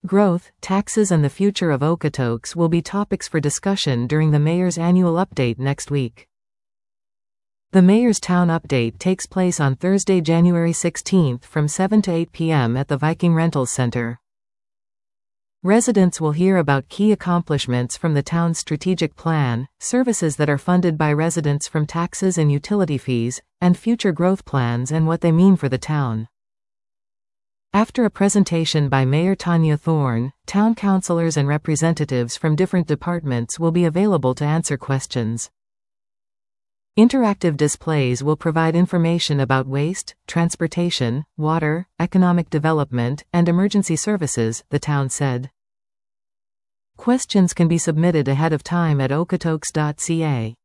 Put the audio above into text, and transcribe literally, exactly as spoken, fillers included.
Growth, taxes and the future of Okotoks will be topics for discussion during the Mayor's annual update next week. The Mayor's Town Update takes place on Thursday, January sixteenth from seven to eight p m at the Viking Rentals Center. Residents will hear about key accomplishments from the town's strategic plan, services that are funded by residents from taxes and utility fees, and future growth plans and what they mean for the town. After a presentation by Mayor Tanya Thorne, town councilors and representatives from different departments will be available to answer questions. Interactive displays will provide information about waste, transportation, water, economic development, and emergency services, the town said. Questions can be submitted ahead of time at okotoks dot c a.